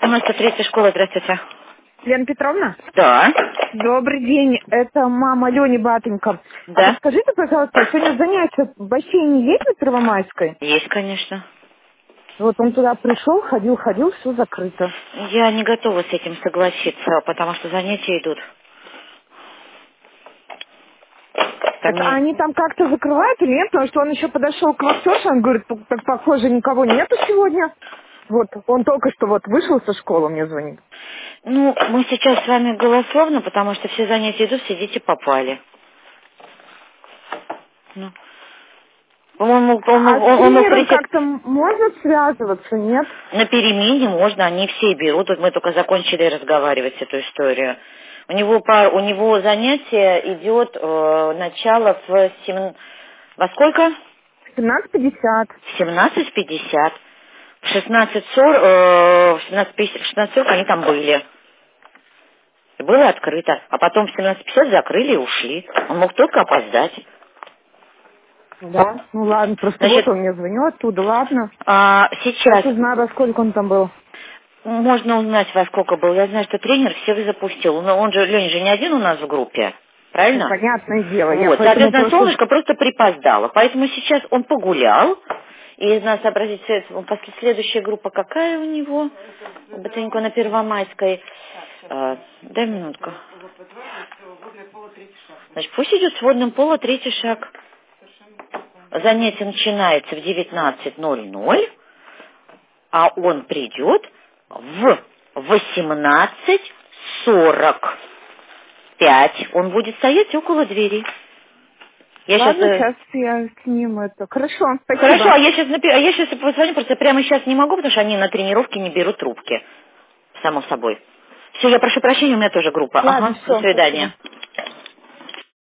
93-я школа, здравствуйте. Лена Петровна? Да. Добрый день, это мама Лени Батенько. А Да. подскажите, пожалуйста, сегодня занятия в бассейне есть на Первомайской? Есть, конечно. Вот он туда пришел, ходил, все закрыто. Я не готова с этим согласиться, потому что занятия идут. Там Так а не... они там как-то закрывают или нет? Потому что он еще подошел к вахтерше, он говорит, так похоже, никого нету сегодня. Вот, он только что вот вышел со школы, мне звонит. Ну, мы сейчас с вами голословно, потому что все занятия идут, все дети попали. Ну, по-моему, А с он мог тренером прийти... как-то можно связываться, нет? На перемене можно, они все берут. Вот мы только закончили разговаривать эту историю. У него занятие идет начало во сколько? 17:50. В 17:50. В 16:40, в 16:40 они там были. И было открыто. А потом в 17:50 закрыли и ушли. Он мог только опоздать. Да, ну ладно, просто вот Значит, он мне звонил оттуда, ладно. Сейчас сейчас узнаю, во сколько он там был. можно узнать, во сколько был. Я знаю, что тренер всех запустил. Но Леня же не один у нас в группе. Ну, Правильно? понятное дело, я Вот, поэтому соответственно, просто... солнышко просто припоздало. Поэтому сейчас он погулял. И надо сообразить, следующая группа какая у него? Ботаника на Первомайской. Дай минутку. Значит, пусть идет с водным пола третий шаг. Занятие начинается в 19:00, а он придет в 18:45. Он будет стоять около двери. Я сейчас... Ладно, сейчас я с ним это... Хорошо, Хорошо, спасибо. я сейчас позвоню, просто прямо сейчас не могу, потому что они на тренировке не берут трубки. Само собой. Все, я прошу прощения, у меня тоже группа. Ладно, Ага, до все, свидания. спасибо.